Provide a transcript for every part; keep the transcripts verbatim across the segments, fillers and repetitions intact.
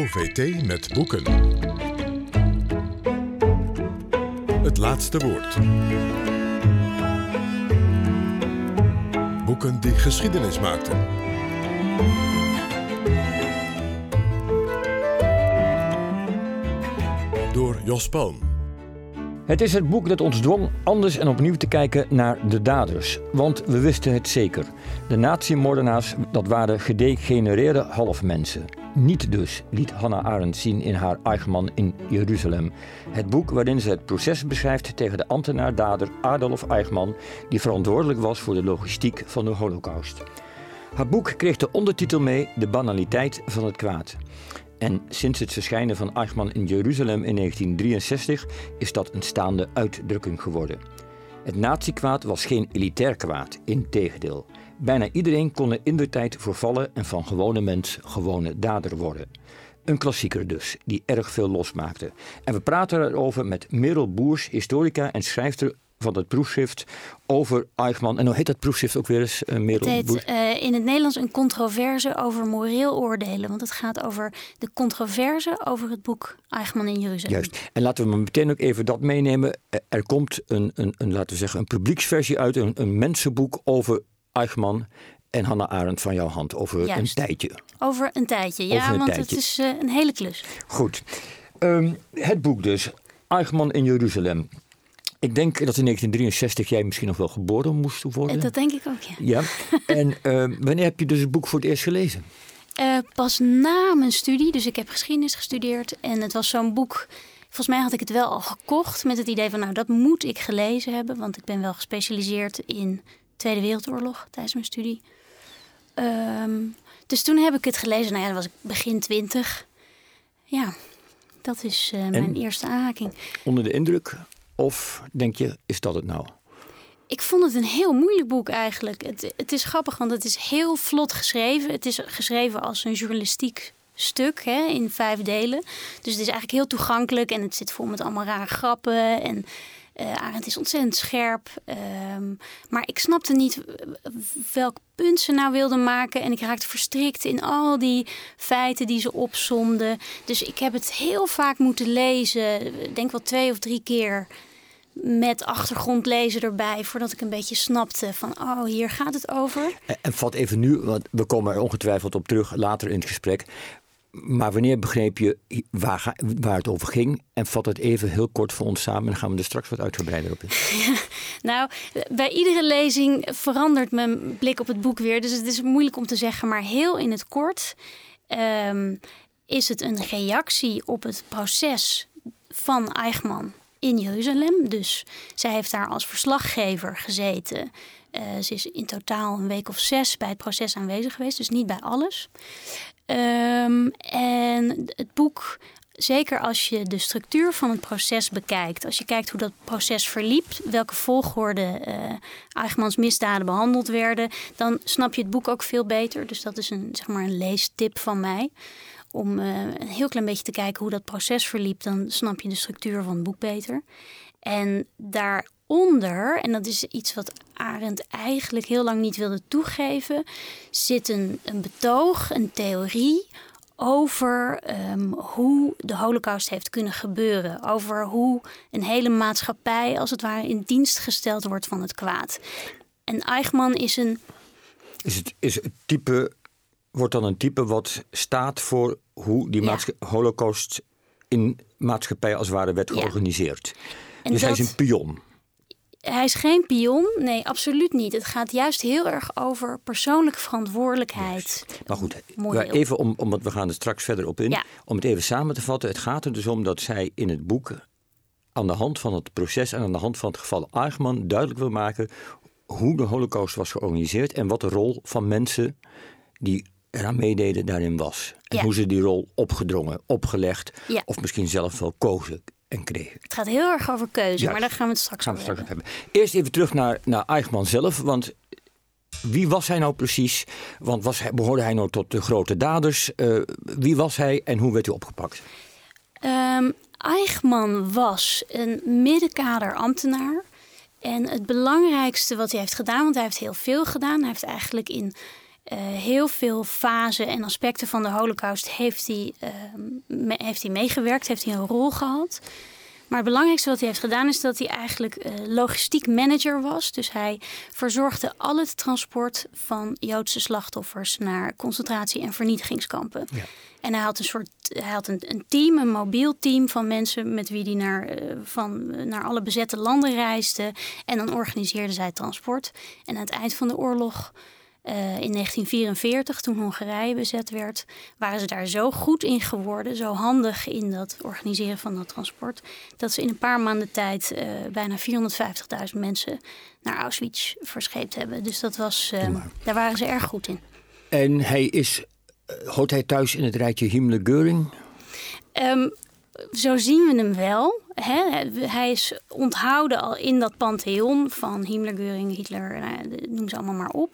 O V T met boeken. Het laatste woord. Boeken die geschiedenis maakten. Door Jos Palm. Het is het boek dat ons dwong anders en opnieuw te kijken naar de daders. Want we wisten het zeker. De nazi-moordenaars, dat waren gedegenereerde halfmensen. Niet dus, liet Hannah Arendt zien in haar Eichmann in Jeruzalem. Het boek waarin ze het proces beschrijft tegen de ambtenaar-dader Adolf Eichmann, die verantwoordelijk was voor de logistiek van de Holocaust. Haar boek kreeg de ondertitel mee De banaliteit van het kwaad. En sinds het verschijnen van Eichmann in Jeruzalem in negentien drieënzestig is dat een staande uitdrukking geworden. Het nazi-kwaad was geen elitair kwaad, integendeel. Bijna iedereen kon er indertijd voor vallen en van gewone mens gewone dader worden. Een klassieker dus, die erg veel losmaakte. En we praten erover met Merel Boers, historica en schrijfster van het proefschrift over Eichmann. En hoe heet dat proefschrift ook weer eens, uh, Merel Het Boers? heet uh, in het Nederlands een controverse over moreel oordelen. Want het gaat over de controverse over het boek Eichmann in Jeruzalem. Juist. En laten we maar meteen ook even dat meenemen. Er komt een, een, een laten we zeggen, een publieksversie uit, een, een mensenboek over Eichmann en Hannah Arendt van jouw hand. Over Juist. een tijdje. Over een tijdje, ja, Over een want tijdje. het is uh, een hele klus. Goed. Um, het boek dus. Eichmann in Jeruzalem. Ik denk dat in negentien drieënzestig jij misschien nog wel geboren moest worden. Dat denk ik ook, ja. Ja. En uh, wanneer heb je dus het boek voor het eerst gelezen? Uh, pas na mijn studie, dus ik heb geschiedenis gestudeerd. En het was zo'n boek, volgens mij had ik het wel al gekocht met het idee van, nou, dat moet ik gelezen hebben. Want ik ben wel gespecialiseerd in Tweede Wereldoorlog tijdens mijn studie. Um, dus toen heb ik het gelezen. Nou ja, dan was ik begin twintig. Ja, dat is uh, mijn eerste aanraking. Onder de indruk? Of denk je, is dat het nou? Ik vond het een heel moeilijk boek eigenlijk. Het, het is grappig, want het is heel vlot geschreven. Het is geschreven als een journalistiek stuk, hè, in vijf delen. Dus het is eigenlijk heel toegankelijk en het zit vol met allemaal rare grappen. En uh, Arendt is ontzettend scherp. Um, maar ik snapte niet welk punt ze nou wilden maken. En ik raakte verstrikt in al die feiten die ze opsomden. Dus ik heb het heel vaak moeten lezen. Ik denk wel twee of drie keer. Met achtergrondlezen erbij, voordat ik een beetje snapte van, oh, hier gaat het over. En, en vat even nu, want we komen er ongetwijfeld op terug later in het gesprek. Maar wanneer begreep je waar, ga, waar het over ging? En vat het even heel kort voor ons samen en dan gaan we er straks wat uitgebreider op in. Ja, nou, bij iedere lezing verandert mijn blik op het boek weer. Dus het is moeilijk om te zeggen, maar heel in het kort um, is het een reactie op het proces van Eichmann in Jeruzalem. Dus zij heeft daar als verslaggever gezeten. Uh, ze is in totaal een week of zes bij het proces aanwezig geweest. Dus niet bij alles. Um, en het boek, zeker als je de structuur van het proces bekijkt. Als je kijkt hoe dat proces verliep. Welke volgorde uh, Eichmanns misdaden behandeld werden. Dan snap je het boek ook veel beter. Dus dat is een, zeg maar een leestip van mij. Om uh, een heel klein beetje te kijken hoe dat proces verliep. Dan snap je de structuur van het boek beter. En daaronder, en dat is iets wat Arendt eigenlijk heel lang niet wilde toegeven, zit een, een betoog, een theorie over um, hoe de Holocaust heeft kunnen gebeuren. Over hoe een hele maatschappij als het ware in dienst gesteld wordt van het kwaad. En Eichmann is een... Is het, is het type... Wordt dan een type wat staat voor hoe die ja. Holocaust in maatschappij als het ware werd georganiseerd. Ja. Dus dat, hij is een pion. Hij is geen pion, nee, absoluut niet. Het gaat juist heel erg over persoonlijke verantwoordelijkheid. Yes. Maar goed, maar even om, om, we gaan er straks verder op in. Ja. Om het even samen te vatten. Het gaat er dus om dat zij in het boek aan de hand van het proces en aan de hand van het geval Eichmann duidelijk wil maken hoe de Holocaust was georganiseerd en wat de rol van mensen die eraan meededen daarin was. En ja. hoe ze die rol opgedrongen, opgelegd ja. of misschien zelf wel kozen en kregen. Het gaat heel erg over keuze, ja. maar daar gaan we het straks, gaan we over straks hebben. hebben. Eerst even terug naar, naar Eichmann zelf, want wie was hij nou precies? Want was hij, behoorde hij nou tot de grote daders? Uh, wie was hij en hoe werd hij opgepakt? Um, Eichmann was een middenkaderambtenaar. En het belangrijkste wat hij heeft gedaan, want hij heeft heel veel gedaan. Hij heeft eigenlijk in Uh, heel veel fasen en aspecten van de Holocaust heeft hij, uh, me, heeft hij meegewerkt, heeft hij een rol gehad. Maar het belangrijkste wat hij heeft gedaan is dat hij eigenlijk uh, logistiek manager was. Dus hij verzorgde al het transport van Joodse slachtoffers naar concentratie- en vernietigingskampen. Ja. En hij had een soort, hij had een, een team, een mobiel team van mensen met wie hij naar, uh, van, uh, naar alle bezette landen reisde. En dan organiseerden zij transport. En aan het eind van de oorlog, Uh, in negentien vierenveertig, toen Hongarije bezet werd, waren ze daar zo goed in geworden, zo handig in dat organiseren van dat transport, dat ze in een paar maanden tijd uh, bijna vierhonderdvijftigduizend mensen naar Auschwitz verscheept hebben. Dus dat was, uh, daar waren ze erg goed in. En hij is, uh, hoort hij thuis in het rijtje Himmler-Göring? Um, Zo zien we hem wel. Hè? Hij is onthouden al in dat pantheon van Himmler, Göring, Hitler, nou, noem ze allemaal maar op.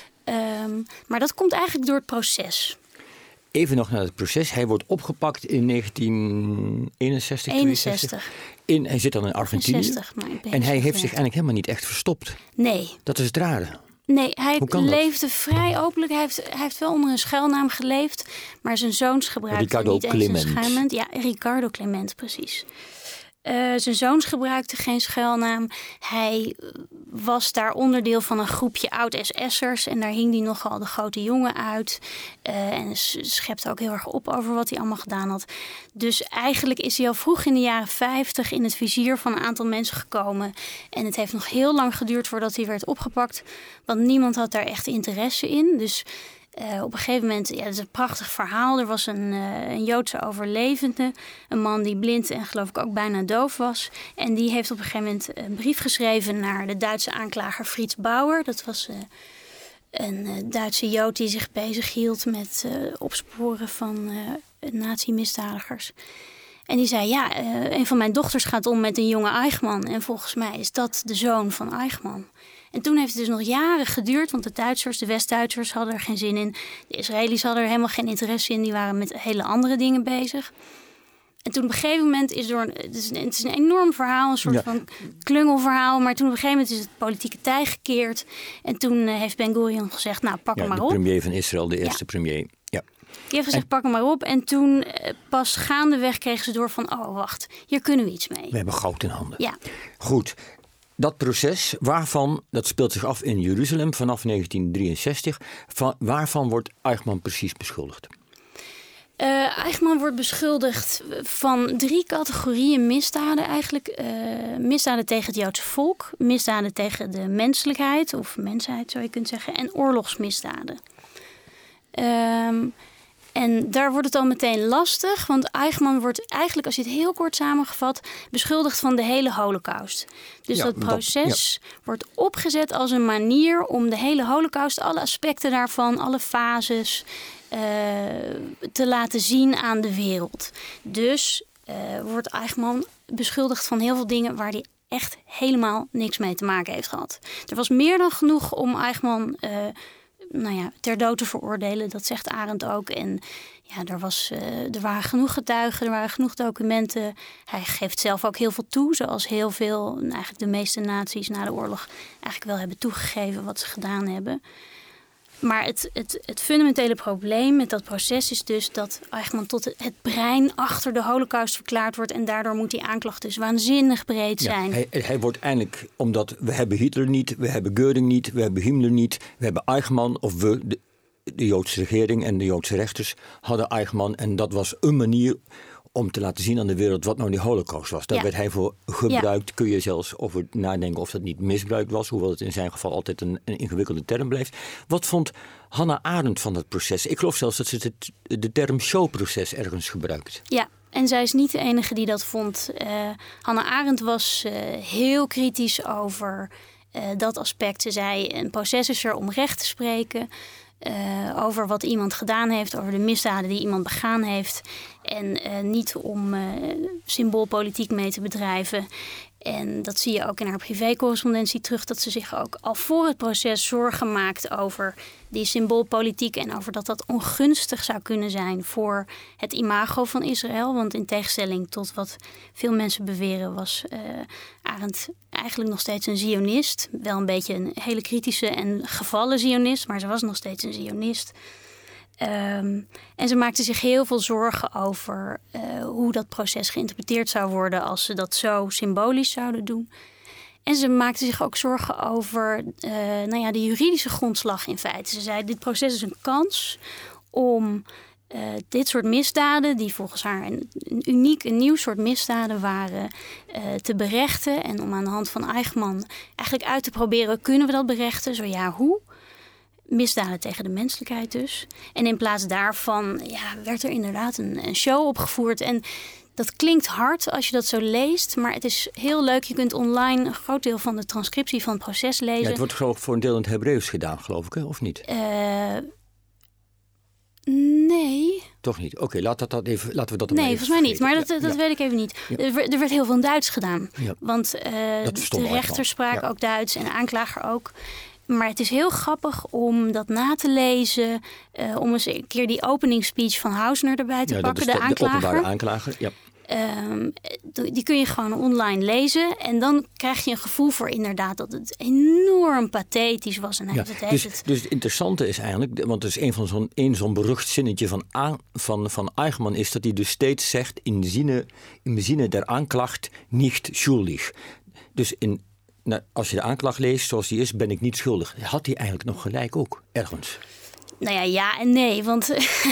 Um, maar dat komt eigenlijk door het proces. Even nog naar het proces. Hij wordt opgepakt in negentien eenenzestig, eenenzestig. In, hij zit dan in Argentinië. zestig, en hij heeft zich eigenlijk helemaal niet echt verstopt. Nee. Dat is het rare. Nee, hij leefde vrij openlijk. Hij heeft, hij heeft wel onder een schuilnaam geleefd. Maar zijn zoons gebruikten Ricardo niet Clement. eens een schuilnaam. Ja, Ricardo Clement, precies. Uh, zijn zoons gebruikten geen schuilnaam. Hij was daar onderdeel van een groepje oud-S S'ers. En daar hing hij nogal de grote jongen uit. Uh, en schepte ook heel erg op over wat hij allemaal gedaan had. Dus eigenlijk is hij al vroeg in de jaren vijftig in het vizier van een aantal mensen gekomen. En het heeft nog heel lang geduurd voordat hij werd opgepakt. Want niemand had daar echt interesse in. Dus Uh, op een gegeven moment, ja, dat is een prachtig verhaal. Er was een, uh, een Joodse overlevende, een man die blind en geloof ik ook bijna doof was. En die heeft op een gegeven moment een brief geschreven naar de Duitse aanklager Fritz Bauer. Dat was uh, een uh, Duitse Jood die zich bezighield met uh, opsporen van uh, nazi-misdadigers. En die zei, ja, uh, een van mijn dochters gaat om met een jonge Eichmann. En volgens mij is dat de zoon van Eichmann. En toen heeft het dus nog jaren geduurd, want de Duitsers, de West-Duitsers hadden er geen zin in. De Israëli's hadden er helemaal geen interesse in, die waren met hele andere dingen bezig. En toen op een gegeven moment is door een, het is een, het is een enorm verhaal, een soort ja. van klungelverhaal. Maar toen op een gegeven moment is het politieke tij gekeerd. En toen uh, heeft Ben-Gurion gezegd, nou pak ja, hem maar de op. De premier van Israël, de eerste ja. premier. Ja. Die heeft gezegd, en pak hem maar op. En toen uh, pas gaandeweg kregen ze door van, oh wacht, hier kunnen we iets mee. We hebben goud in handen. Ja. Goed. Dat proces, waarvan, dat speelt zich af in Jeruzalem vanaf negentien drieënzestig. Van, waarvan wordt Eichmann precies beschuldigd? Uh, Eichmann wordt beschuldigd van drie categorieën misdaden eigenlijk. Uh, misdaden tegen het Joodse volk, misdaden tegen de menselijkheid, of mensheid zou je kunnen zeggen, en oorlogsmisdaden. Um, En daar wordt het al meteen lastig, want Eichmann wordt eigenlijk, als je het heel kort samengevat, beschuldigd van de hele Holocaust. Dus ja, dat proces dat, ja. wordt opgezet als een manier om de hele Holocaust, alle aspecten daarvan, alle fases, uh, te laten zien aan de wereld. Dus uh, wordt Eichmann beschuldigd van heel veel dingen waar hij echt helemaal niks mee te maken heeft gehad. Er was meer dan genoeg om Eichmann Uh, nou ja, ter dood te veroordelen, dat zegt Arendt ook. En ja, er, was, uh, er waren genoeg getuigen, er waren genoeg documenten. Hij geeft zelf ook heel veel toe, zoals heel veel, eigenlijk de meeste naties na de oorlog eigenlijk wel hebben toegegeven wat ze gedaan hebben. Maar het, het, het fundamentele probleem met dat proces is dus dat Eichmann tot het, het brein achter de Holocaust verklaard wordt. En daardoor moet die aanklacht dus waanzinnig breed zijn. Ja, hij, hij wordt eindelijk, omdat we hebben Hitler niet, we hebben Göring niet, we hebben Himmler niet, we hebben Eichmann, of we, de, de Joodse regering en de Joodse rechters hadden Eichmann. En dat was een manier om te laten zien aan de wereld wat nou die Holocaust was. Daar ja. werd hij voor gebruikt. Ja. Kun je zelfs over nadenken of dat niet misbruik was. Hoewel het in zijn geval altijd een, een ingewikkelde term blijft. Wat vond Hannah Arendt van dat proces? Ik geloof zelfs dat ze het, de term showproces ergens gebruikt. Ja, en zij is niet de enige die dat vond. Uh, Hannah Arendt was uh, heel kritisch over uh, dat aspect. Ze zei, een proces is er om recht te spreken. Uh, over wat iemand gedaan heeft, over de misdaden die iemand begaan heeft. En uh, niet om uh, symboolpolitiek mee te bedrijven. En dat zie je ook in haar privécorrespondentie terug, dat ze zich ook al voor het proces zorgen maakt over die symboolpolitiek en over dat dat ongunstig zou kunnen zijn voor het imago van Israël. Want in tegenstelling tot wat veel mensen beweren was uh, Arendt eigenlijk nog steeds een Zionist. Wel een beetje een hele kritische en gevallen Zionist, maar ze was nog steeds een Zionist. Um, en ze maakte zich heel veel zorgen over uh, hoe dat proces geïnterpreteerd zou worden als ze dat zo symbolisch zouden doen. En ze maakte zich ook zorgen over uh, nou ja, de juridische grondslag in feite. Ze zei, dit proces is een kans om uh, dit soort misdaden, die volgens haar een, een uniek, een nieuw soort misdaden waren, uh, te berechten. En om aan de hand van Eichmann eigenlijk uit te proberen, kunnen we dat berechten? Zo ja, hoe? Misdaden tegen de menselijkheid dus. En in plaats daarvan ja, werd er inderdaad een, een show opgevoerd. En dat klinkt hard als je dat zo leest, maar het is heel leuk. Je kunt online een groot deel van de transcriptie van het proces lezen. Ja, het wordt geloof ik voor een deel in het Hebreeuws gedaan, geloof ik, hè? Of niet? Uh, nee. Toch niet? Oké, okay, laat dat, dat even, laten we dat Nee, even volgens mij niet, maar dat, ja, dat ja. weet ik even niet. Ja. Er, er werd heel veel in Duits gedaan. Ja. Want uh, de rechter sprak ja. ook Duits en de aanklager ook. Maar het is heel grappig om dat na te lezen. Uh, om eens een keer die opening speech van Hausner erbij te ja, pakken. Dat is de, de aanklager. De openbare aanklager, ja. Um, die kun je gewoon online lezen. En dan krijg je een gevoel voor inderdaad dat het enorm pathetisch was. En ja, het dus, het... dus het interessante is eigenlijk, want het is een van zo'n, een zo'n berucht zinnetje van, van, van Eichmann is dat hij dus steeds zegt in de zin in de zin der aanklacht niet schuldig. Dus in Nou, als je de aanklacht leest zoals die is, ben ik niet schuldig. Had hij eigenlijk nog gelijk ook, ergens? Nou ja, ja en nee. Want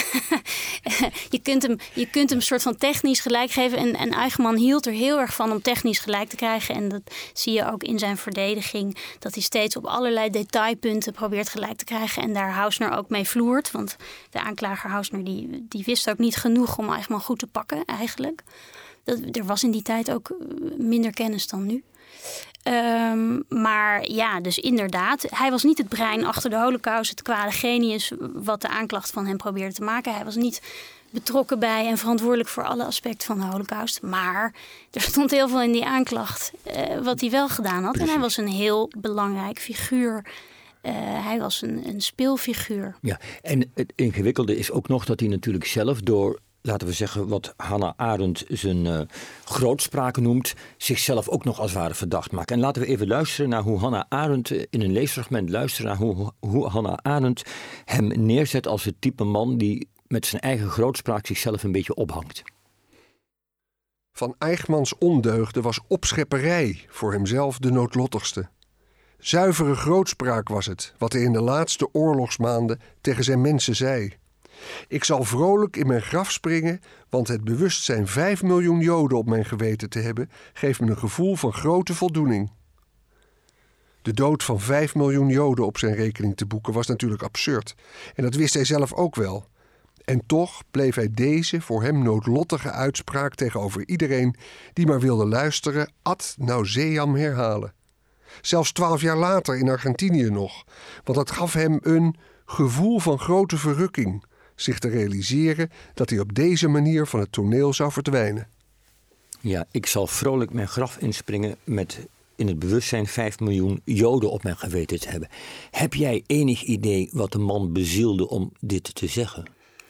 je kunt hem, je kunt hem een soort van technisch gelijk geven. En, en Eichmann hield er heel erg van om technisch gelijk te krijgen. En dat zie je ook in zijn verdediging. Dat hij steeds op allerlei detailpunten probeert gelijk te krijgen. En daar Hausner ook mee vloert. Want de aanklager Hausner die, die wist ook niet genoeg om Eichmann goed te pakken eigenlijk. Dat, er was in die tijd ook minder kennis dan nu. Um, maar ja, dus inderdaad, hij was niet het brein achter de Holocaust, het kwade genius wat de aanklacht van hem probeerde te maken. Hij was niet betrokken bij en verantwoordelijk voor alle aspecten van de Holocaust. Maar er stond heel veel in die aanklacht uh, wat hij wel gedaan had. Precies. En hij was een heel belangrijk figuur. Uh, hij was een, een speelfiguur. Ja, en het ingewikkelde is ook nog dat hij natuurlijk zelf door, laten we zeggen, wat Hannah Arendt zijn uh, grootspraken noemt, zichzelf ook nog als het ware verdacht maakt. En laten we even luisteren naar hoe Hannah Arendt, uh, in een leesfragment luisteren naar hoe, hoe Hannah Arendt hem neerzet als het type man die met zijn eigen grootspraak zichzelf een beetje ophangt. Van Eichmanns ondeugden was opschepperij voor hemzelf de noodlottigste. Zuivere grootspraak was het, wat hij in de laatste oorlogsmaanden tegen zijn mensen zei. Ik zal vrolijk in mijn graf springen, want het bewustzijn vijf miljoen Joden op mijn geweten te hebben, geeft me een gevoel van grote voldoening. De dood van vijf miljoen Joden op zijn rekening te boeken was natuurlijk absurd. En dat wist hij zelf ook wel. En toch bleef hij deze voor hem noodlottige uitspraak tegenover iedereen die maar wilde luisteren ad nauseam herhalen. Zelfs twaalf jaar later in Argentinië nog, want dat gaf hem een gevoel van grote verrukking, zich te realiseren dat hij op deze manier van het toneel zou verdwijnen. Ja, ik zal vrolijk mijn graf inspringen met in het bewustzijn vijf miljoen Joden op mijn geweten te hebben. Heb jij enig idee wat de man bezielde om dit te zeggen?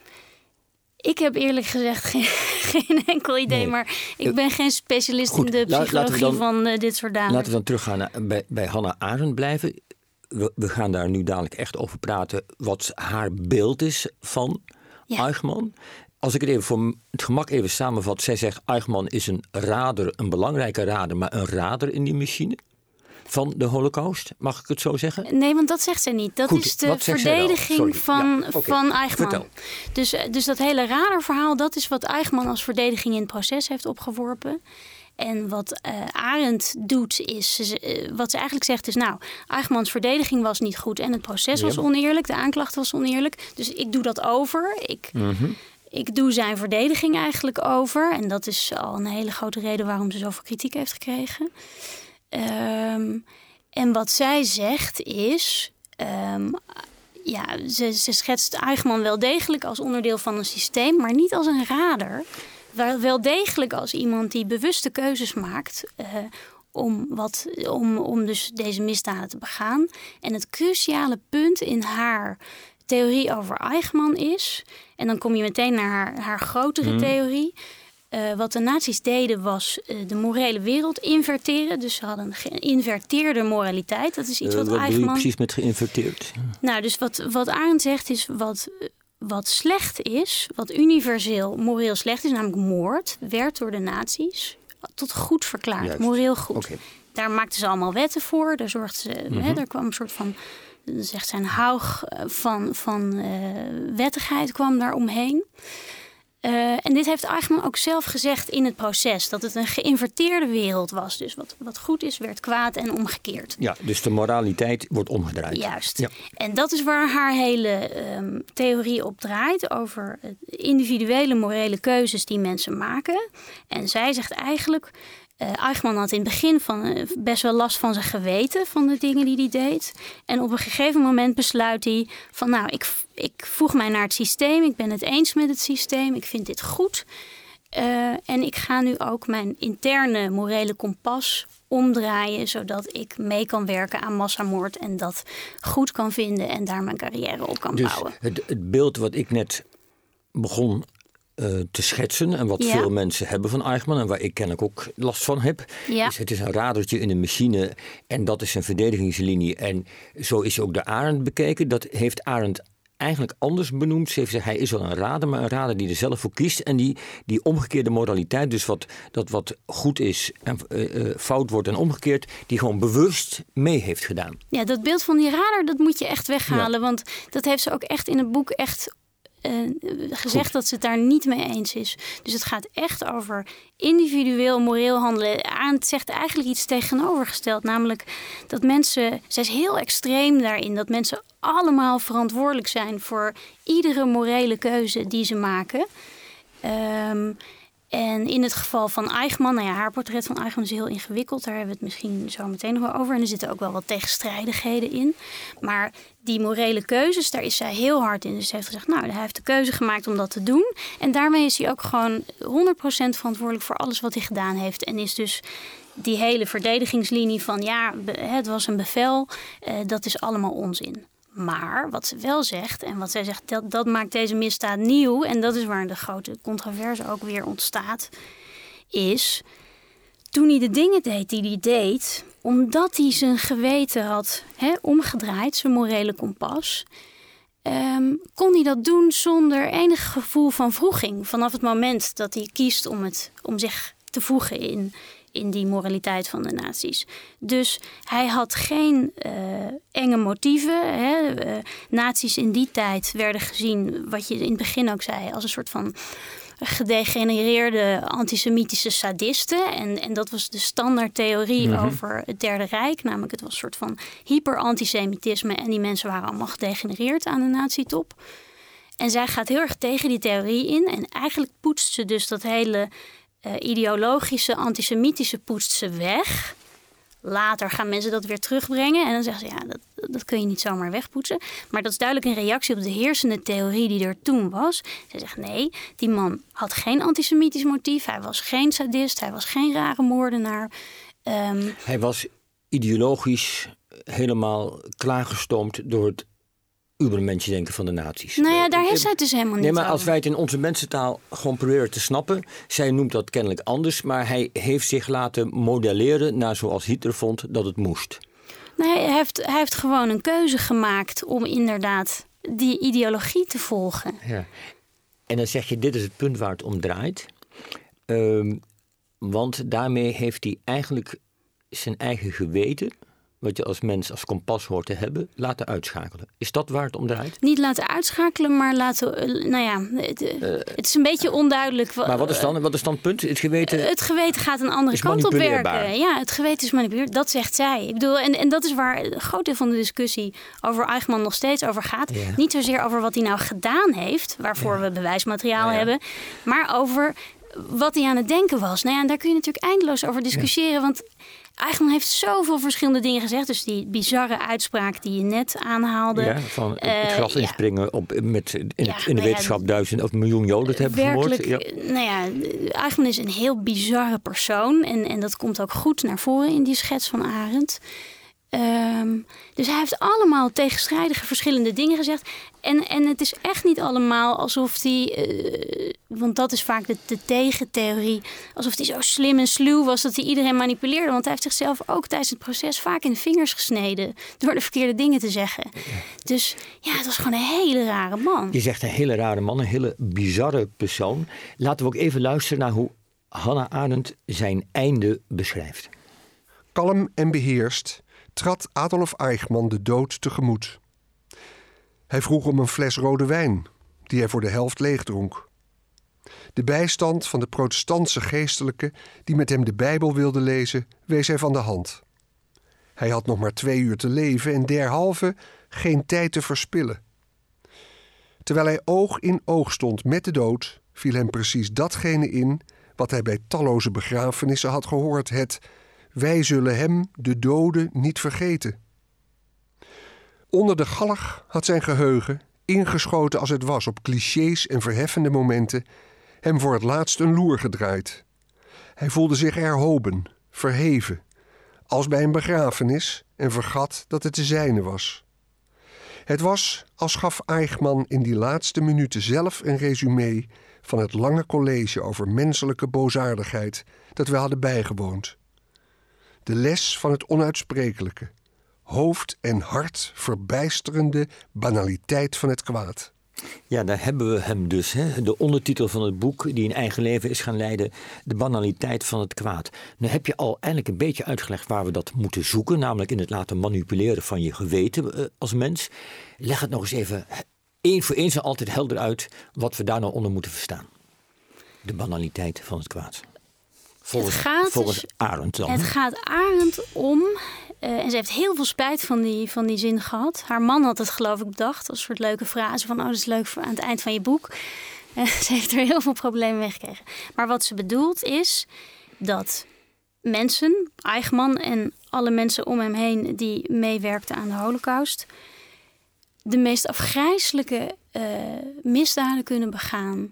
Ik heb eerlijk gezegd geen, geen enkel idee, nee. Maar ik ben geen specialist Goed, in de psychologie dan, van uh, dit soort daden. Laten we dan teruggaan naar, bij, bij Hannah Arendt blijven. We, we gaan daar nu dadelijk echt over praten wat haar beeld is van ja. Eichmann. Als ik het even voor het gemak even samenvat. Zij zegt Eichmann is een rader, een belangrijke rader, maar een rader in die machine van de Holocaust. Mag ik het zo zeggen? Nee, want dat zegt zij niet. Dat Goed, is de verdediging van, ja, okay. van Eichmann. Vertel. Dus, dus dat hele raderverhaal, dat is wat Eichmann als verdediging in het proces heeft opgeworpen. En wat uh, Arendt doet is, uh, wat ze eigenlijk zegt is, nou, Eichmanns verdediging was niet goed en het proces was oneerlijk, de aanklacht was oneerlijk. Dus ik doe dat over. Ik, mm-hmm. ik doe zijn verdediging eigenlijk over. En dat is al een hele grote reden waarom ze zoveel kritiek heeft gekregen. Um, en wat zij zegt is, um, ja, ze, ze schetst Eichmann wel degelijk als onderdeel van een systeem, maar niet als een rader. Wel degelijk als iemand die bewuste keuzes maakt uh, om, wat, om, om dus deze misdaden te begaan. En het cruciale punt in haar theorie over Eichmann is, en dan kom je meteen naar haar, haar grotere hmm. theorie. Uh, wat de nazi's deden was uh, de morele wereld inverteren. Dus ze hadden een geïnverteerde moraliteit. Dat is iets uh, wat, wat Eichmann... Wat precies met geïnverteerd? Nou, dus wat, wat Arendt zegt is wat, wat slecht is, wat universeel moreel slecht is, namelijk moord, werd door de nazi's tot goed verklaard. Juist. Moreel goed. Okay. Daar maakten ze allemaal wetten voor. Daar zorgden ze, mm-hmm. hè, daar kwam een soort van, zegt zijn haug van, van uh, wettigheid kwam daar omheen. Uh, en dit heeft Eichmann ook zelf gezegd in het proces. Dat het een geïnverteerde wereld was. Dus wat, wat goed is, werd kwaad en omgekeerd. Ja, dus de moraliteit wordt omgedraaid. Juist. Ja. En dat is waar haar hele um, theorie op draait. Over individuele morele keuzes die mensen maken. En zij zegt eigenlijk... Uh, Eichmann had in het begin van, uh, best wel last van zijn geweten, van de dingen die hij deed. En op een gegeven moment besluit hij van, nou, ik, ik voeg mij naar het systeem. Ik ben het eens met het systeem. Ik vind dit goed. Uh, en ik ga nu ook mijn interne morele kompas omdraaien, zodat ik mee kan werken aan massamoord en dat goed kan vinden en daar mijn carrière op kan dus bouwen. Het, het beeld wat ik net begon Uh, te schetsen en wat ja. veel mensen hebben van Eichmann en waar ik kennelijk ook last van heb. Ja. Dus het is een radertje in een machine en dat is een verdedigingslinie. En zo is ook de Arendt bekeken. Dat heeft Arendt eigenlijk anders benoemd. Ze heeft gezegd, hij is wel een rader, maar een rader die er zelf voor kiest. En die, die omgekeerde moraliteit, dus wat, dat wat goed is en uh, uh, fout wordt en omgekeerd, die gewoon bewust mee heeft gedaan. Ja, dat beeld van die rader, dat moet je echt weghalen. Ja. Want dat heeft ze ook echt in het boek echt Uh, gezegd Goed. Dat ze het daar niet mee eens is. Dus het gaat echt over individueel moreel handelen. Arendt zegt eigenlijk iets tegenovergesteld. Namelijk dat mensen, zij is heel extreem daarin, dat mensen allemaal verantwoordelijk zijn voor iedere morele keuze die ze maken. Um, En in het geval van Eichmann, nou ja, haar portret van Eichmann is heel ingewikkeld. Daar hebben we het misschien zo meteen nog wel over. En er zitten ook wel wat tegenstrijdigheden in. Maar die morele keuzes, daar is zij heel hard in. Dus ze heeft gezegd, nou, hij heeft de keuze gemaakt om dat te doen. En daarmee is hij ook gewoon honderd procent verantwoordelijk voor alles wat hij gedaan heeft. En is dus die hele verdedigingslinie van, ja, het was een bevel, uh, dat is allemaal onzin. Maar wat ze wel zegt, en wat zij zegt, dat, dat maakt deze misdaad nieuw. En dat is waar de grote controverse ook weer ontstaat. Is, toen hij de dingen deed die hij deed, omdat hij zijn geweten had hè, omgedraaid, zijn morele kompas, um, kon hij dat doen zonder enig gevoel van wroeging. Vanaf het moment dat hij kiest om, het, om zich te voegen in... in die moraliteit van de nazi's. Dus hij had geen uh, enge motieven. Hè. Uh, nazi's in die tijd werden gezien, wat je in het begin ook zei, als een soort van gedegenereerde antisemitische sadisten. En, en dat was de standaardtheorie mm-hmm. over het Derde Rijk. Namelijk het was een soort van hyper-antisemitisme. En die mensen waren allemaal gedegenereerd aan de nazi-top. En zij gaat heel erg tegen die theorie in. En eigenlijk poetst ze dus dat hele Uh, ideologische, antisemitische poetst ze weg. Later gaan mensen dat weer terugbrengen. En dan zeggen ze, ja, dat, dat kun je niet zomaar wegpoetsen. Maar dat is duidelijk een reactie op de heersende theorie die er toen was. Ze zegt, nee, die man had geen antisemitisch motief. Hij was geen sadist. Hij was geen rare moordenaar. Um, hij was ideologisch helemaal klaargestoomd door het ubermensch denken van de nazi's. Nou ja, daar is zij dus helemaal niet Nee, maar over. Als wij het in onze mensentaal gewoon proberen te snappen, zij noemt dat kennelijk anders, maar hij heeft zich laten modelleren naar zoals Hitler vond dat het moest. Nee, hij heeft, hij heeft gewoon een keuze gemaakt om inderdaad die ideologie te volgen. Ja. En dan zeg je, dit is het punt waar het om draait. Um, want daarmee heeft hij eigenlijk zijn eigen geweten, wat je als mens als kompas hoort te hebben, laten uitschakelen. Is dat waar het om draait? Niet laten uitschakelen, maar laten... Uh, nou ja, het, uh, het is een beetje onduidelijk. Maar wat is dan, wat is dan het punt? Het geweten, uh, het geweten gaat een andere kant op werken. Ja, het geweten is manipuleerbaar. Dat zegt zij. Ik bedoel, en, en dat is waar een groot deel van de discussie over Eichmann nog steeds over gaat. Ja. Niet zozeer over wat hij nou gedaan heeft, waarvoor ja. we bewijsmateriaal ja, ja. hebben, maar over wat hij aan het denken was. Nou ja, en daar kun je natuurlijk eindeloos over discussiëren, ja. want Eichmann heeft zoveel verschillende dingen gezegd. Dus die bizarre uitspraak die je net aanhaalde. Ja, van het Uh, gras ja. inspringen op, met, in, Ja, het, in de nou ja, wetenschap duizend of miljoen Joden te hebben Werkelijk, vermoord. Ja. nou ja, Eichmann is een heel bizarre persoon. En, en dat komt ook goed naar voren in die schets van Arendt. Um, dus hij heeft allemaal tegenstrijdige verschillende dingen gezegd. En, en het is echt niet allemaal alsof hij... Uh, want dat is vaak de, de tegentheorie. Alsof hij zo slim en sluw was dat hij iedereen manipuleerde. Want hij heeft zichzelf ook tijdens het proces vaak in de vingers gesneden. Door de verkeerde dingen te zeggen. Ja. Dus ja, het was gewoon een hele rare man. Je zegt een hele rare man, een hele bizarre persoon. Laten we ook even luisteren naar hoe Hannah Arendt zijn einde beschrijft. Kalm en beheerst trad Adolf Eichmann de dood tegemoet. Hij vroeg om een fles rode wijn, die hij voor de helft leegdronk. De bijstand van de protestantse geestelijke die met hem de Bijbel wilde lezen, wees hij van de hand. Hij had nog maar twee uur te leven en derhalve geen tijd te verspillen. Terwijl hij oog in oog stond met de dood, viel hem precies datgene in wat hij bij talloze begrafenissen had gehoord, het wij zullen hem, de dode, niet vergeten. Onder de galg had zijn geheugen, ingeschoten als het was op clichés en verheffende momenten, hem voor het laatst een loer gedraaid. Hij voelde zich erhoben, verheven, als bij een begrafenis en vergat dat het de zijne was. Het was als gaf Eichmann in die laatste minuten zelf een resumé van het lange college over menselijke boosaardigheid dat we hadden bijgewoond. De les van het onuitsprekelijke, hoofd en hart verbijsterende banaliteit van het kwaad. Ja, daar hebben we hem dus. Hè? De ondertitel van het boek die een eigen leven is gaan leiden. De banaliteit van het kwaad. Nu heb je al eigenlijk een beetje uitgelegd waar we dat moeten zoeken. Namelijk in het laten manipuleren van je geweten uh, als mens. Leg het nog eens even één voor eens en altijd helder uit wat we daar nou onder moeten verstaan. De banaliteit van het kwaad. Volgens, volgens dus, Arendt dan. Het gaat Arendt om... Uh, en ze heeft heel veel spijt van die, van die zin gehad. Haar man had het geloof ik bedacht. Als een soort leuke frase van... oh, dat is leuk voor aan het eind van je boek. Uh, ze heeft er heel veel problemen mee gekregen. Maar wat ze bedoelt is dat mensen... Eichmann en alle mensen om hem heen... die meewerkten aan de Holocaust... de meest afgrijselijke uh, misdaden kunnen begaan...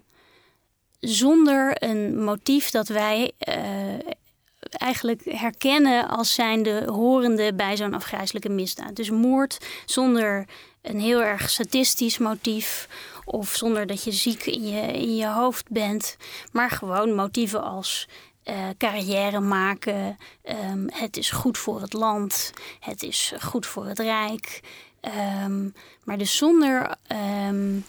zonder een motief dat wij... Uh, eigenlijk herkennen als zijnde horende bij zo'n afgrijselijke misdaad. Dus moord zonder een heel erg sadistisch motief... of zonder dat je ziek in je, in je hoofd bent... maar gewoon motieven als uh, carrière maken... Um, het is goed voor het land, het is goed voor het Rijk... Um, maar dus zonder... Um,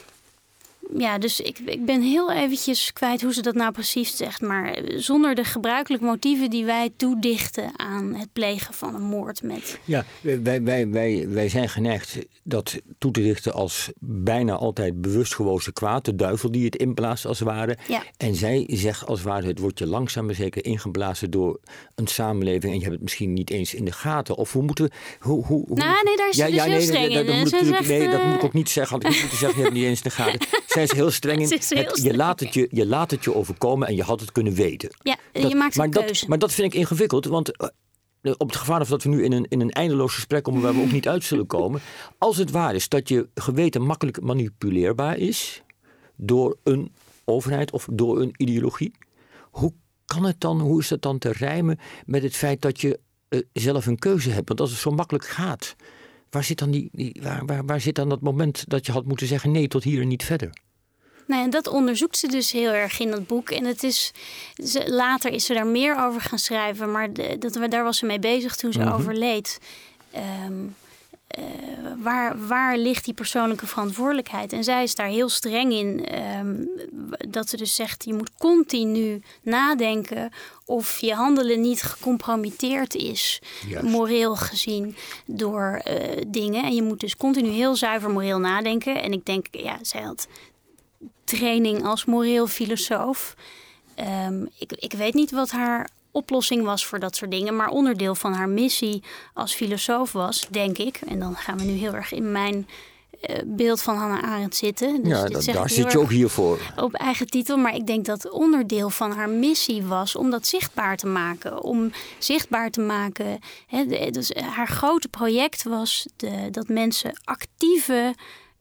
Ja, dus ik, ik ben heel eventjes kwijt hoe ze dat nou precies zegt. Maar zonder de gebruikelijke motieven die wij toedichten aan het plegen van een moord met... Ja, wij, wij, wij, wij zijn geneigd dat toe te dichten als bijna altijd bewust gewozen kwaad. De duivel die het inblaast als het ware. Ja. En zij zegt als het ware het wordt je langzaam maar zeker ingeblazen door een samenleving. En je hebt het misschien niet eens in de gaten. Of hoe moeten we... Hoe, hoe, hoe... Nou, nee, daar is ze ja, dus ja, heel nee, streng nee, in. dat, dat, moet zegt, nee, dat uh... moet ik ook niet zeggen. Want ik moet zeggen, je hebt het niet eens in de gaten. Zij is heel streng in. Is heel het, streng. Je, laat het je, je laat het je overkomen en je had het kunnen weten. Ja, dat, je maakt een maar keuze. Dat, maar dat vind ik ingewikkeld, want... Uh, op het gevaar of dat we nu in een, in een eindeloos gesprek komen waar we ook niet uit zullen komen. Als het waar is dat je geweten makkelijk manipuleerbaar is door een overheid of door een ideologie. Hoe kan het dan, hoe is dat dan te rijmen met het feit dat je uh, zelf een keuze hebt? Want als het zo makkelijk gaat, waar zit dan, die, die, waar, waar, waar zit dan dat moment dat je had moeten zeggen nee, tot hier en niet verder? Nou, en dat onderzoekt ze dus heel erg in dat boek. En het is, ze, later is ze daar meer over gaan schrijven. Maar de, dat, daar was ze mee bezig toen ze mm-hmm. overleed. Um, uh, waar, waar ligt die persoonlijke verantwoordelijkheid? En zij is daar heel streng in. Um, dat ze dus zegt, je moet continu nadenken of je handelen niet gecompromitteerd is. Juist. Moreel gezien door uh, dingen. En je moet dus continu heel zuiver moreel nadenken. En ik denk, ja, zij had... training als moreel filosoof. Um, ik, ik weet niet wat haar oplossing was voor dat soort dingen. Maar onderdeel van haar missie als filosoof was, denk ik... en dan gaan we nu heel erg in mijn uh, beeld van Hannah Arendt zitten. Dus ja, dat, daar zit je ook hiervoor. Op eigen titel, maar ik denk dat onderdeel van haar missie was om dat zichtbaar te maken. Om zichtbaar te maken. Hè, de, dus haar grote project was de, dat mensen actieve,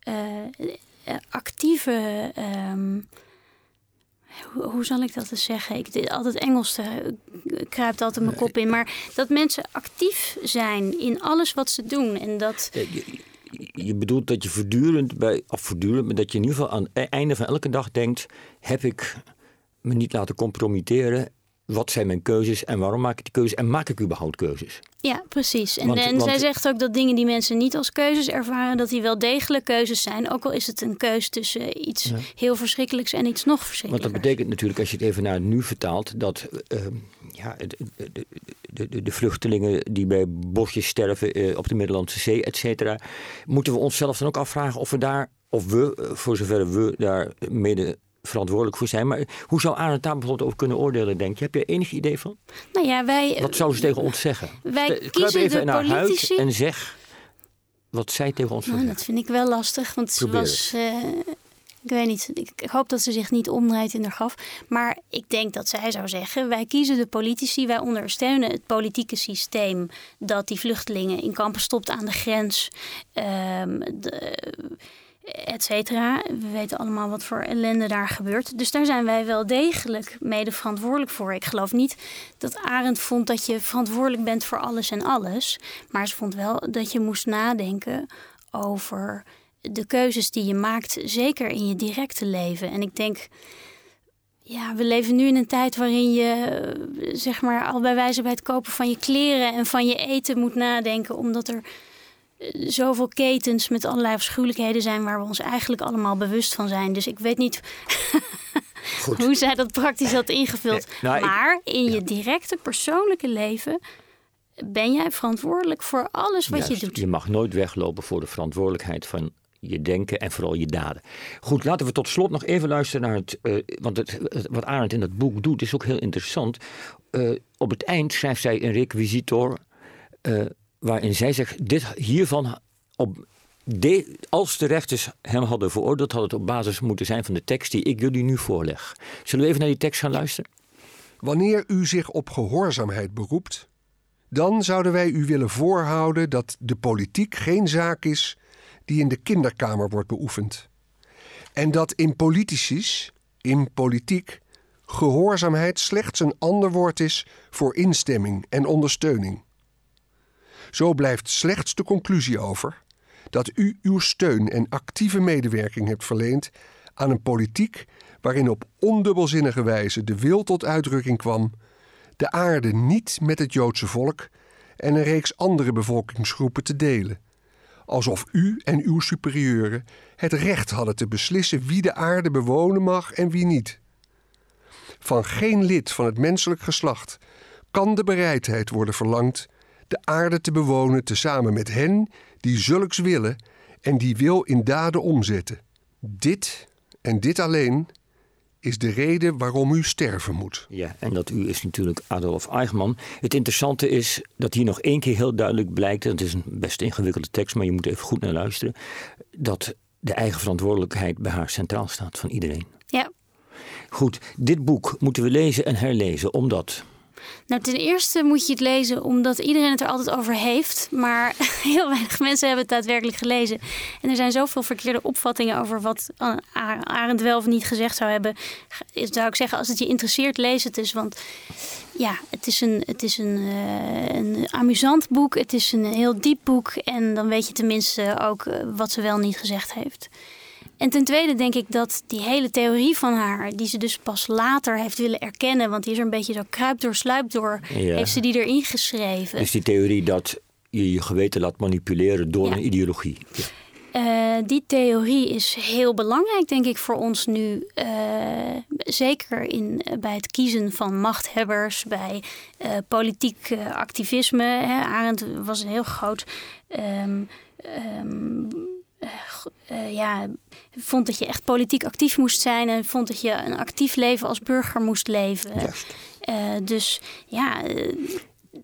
uh, actieve. Um, Hoe, hoe zal ik dat eens zeggen? Ik, dit, altijd Engels uh, kruipt altijd mijn kop in. Maar dat mensen actief zijn in alles wat ze doen. En dat... Je, je bedoelt dat je voortdurend, bij, of voortdurend, maar dat je in ieder geval aan het einde van elke dag denkt: heb ik me niet laten compromitteren? Wat zijn mijn keuzes en waarom maak ik die keuzes? En maak ik überhaupt keuzes? Ja, precies. En, want, en want, zij zegt ook dat dingen die mensen niet als keuzes ervaren, dat die wel degelijk keuzes zijn. Ook al is het een keus tussen iets ja. heel verschrikkelijks en iets nog verschrikkelijks. Want dat betekent natuurlijk, als je het even naar het nu vertaalt, dat uh, ja, de, de, de, de, de vluchtelingen die bij bosjes sterven uh, op de Middellandse Zee, et cetera, moeten we onszelf dan ook afvragen of we daar, of we, voor zover we daar mede verantwoordelijk voor zijn. Maar hoe zou Arendt daar bijvoorbeeld over kunnen oordelen, denk je? Heb je enig idee van? Nou ja, wij... Wat zou ze tegen ons zeggen? Wij Kruip kiezen even de naar politici... huid en zeg wat zij tegen ons zou nou, zeggen. Dat vind ik wel lastig, want ze was... Uh, ik weet niet, ik, ik hoop dat ze zich niet omdraait in haar graf. Maar ik denk dat zij zou zeggen: wij kiezen de politici, wij ondersteunen het politieke systeem dat die vluchtelingen in kampen stopt aan de grens. Um, de, et cetera. We weten allemaal wat voor ellende daar gebeurt. Dus daar zijn wij wel degelijk mede verantwoordelijk voor. Ik geloof niet dat Arendt vond dat je verantwoordelijk bent voor alles en alles. Maar ze vond wel dat je moest nadenken over de keuzes die je maakt, zeker in je directe leven. En ik denk, ja, we leven nu in een tijd waarin je, zeg maar, al bij wijze bij het kopen van je kleren en van je eten moet nadenken, omdat er zoveel ketens met allerlei afschuwelijkheden zijn waar we ons eigenlijk allemaal bewust van zijn. Dus ik weet niet hoe zij dat praktisch had ingevuld. Nee, nou, maar in je directe persoonlijke leven ben jij verantwoordelijk voor alles wat Juist, je doet. Je mag nooit weglopen voor de verantwoordelijkheid van je denken en vooral je daden. Goed, laten we tot slot nog even luisteren naar het... Uh, want het, wat Arendt in dat boek doet is ook heel interessant. Uh, op het eind schrijft zij een requisitor, Uh, waarin zij zegt, dit hiervan, op de, als de rechters hem hadden veroordeeld, had het op basis moeten zijn van de tekst die ik jullie nu voorleg. Zullen we even naar die tekst gaan luisteren? Wanneer u zich op gehoorzaamheid beroept, dan zouden wij u willen voorhouden dat de politiek geen zaak is die in de kinderkamer wordt beoefend. En dat in politicis, in politiek, gehoorzaamheid slechts een ander woord is voor instemming en ondersteuning. Zo blijft slechts de conclusie over dat u uw steun en actieve medewerking hebt verleend aan een politiek waarin op ondubbelzinnige wijze de wil tot uitdrukking kwam de aarde niet met het Joodse volk en een reeks andere bevolkingsgroepen te delen, alsof u en uw superieuren het recht hadden te beslissen wie de aarde bewonen mag en wie niet. Van geen lid van het menselijk geslacht kan de bereidheid worden verlangd de aarde te bewonen tezamen met hen die zulks willen en die wil in daden omzetten. Dit en dit alleen is de reden waarom u sterven moet. Ja, en dat u is natuurlijk Adolf Eichmann. Het interessante is dat hier nog één keer heel duidelijk blijkt, en het is een best ingewikkelde tekst, maar je moet even goed naar luisteren, dat de eigen verantwoordelijkheid bij haar centraal staat van iedereen. Ja. Goed, dit boek moeten we lezen en herlezen, omdat... Nou, ten eerste moet je het lezen omdat iedereen het er altijd over heeft. Maar heel weinig mensen hebben het daadwerkelijk gelezen. En er zijn zoveel verkeerde opvattingen over wat Arendt wel of niet gezegd zou hebben. Zou ik zeggen, als het je interesseert, lees het dus. Want ja, het is een, het is een, uh, een amusant boek. Het is een heel diep boek. En dan weet je tenminste ook uh, wat ze wel niet gezegd heeft. En ten tweede denk ik dat die hele theorie van haar, die ze dus pas later heeft willen erkennen, want die is er een beetje zo kruip door, sluip door, ja. heeft ze die erin geschreven. Dus die theorie dat je je geweten laat manipuleren door ja. een ideologie. Ja. Uh, die theorie is heel belangrijk, denk ik, voor ons nu. Uh, zeker in, uh, bij het kiezen van machthebbers, bij uh, politiek uh, activisme. Hè. Arendt was een heel groot... Um, um, Uh, uh, ja, vond dat je echt politiek actief moest zijn en vond dat je een actief leven als burger moest leven. Juist. Uh, dus ja, uh,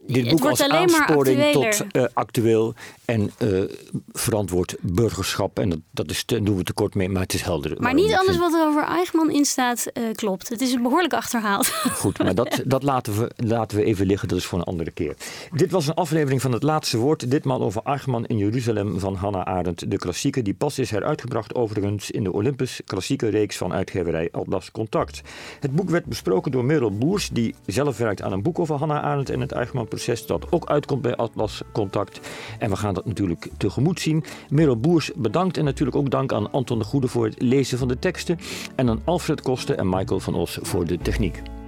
dit het boek wordt als alleen maar aansporing actueler. tot uh, actueel en uh, verantwoord burgerschap. En dat, dat is te, doen we tekort mee, maar het is helder. Maar niet alles wat er over Eichmann in staat uh, klopt. Het is behoorlijk achterhaald. Goed, maar dat, dat laten, we, laten we even liggen. Dat is voor een andere keer. Dit was een aflevering van Het Laatste Woord. Ditmaal over Eichmann in Jeruzalem van Hannah Arendt. De klassieker die pas is heruitgebracht overigens in de Olympus klassieke reeks van uitgeverij Atlas Contact. Het boek werd besproken door Merel Boers, die zelf werkt aan een boek over Hannah Arendt en het Eichmann-proces, dat ook uitkomt bij Atlas Contact. En we gaan dat natuurlijk tegemoet zien. Merel Boers bedankt en natuurlijk ook dank aan Anton de Goede voor het lezen van de teksten en aan Alfred Koster en Michael van Os voor de techniek.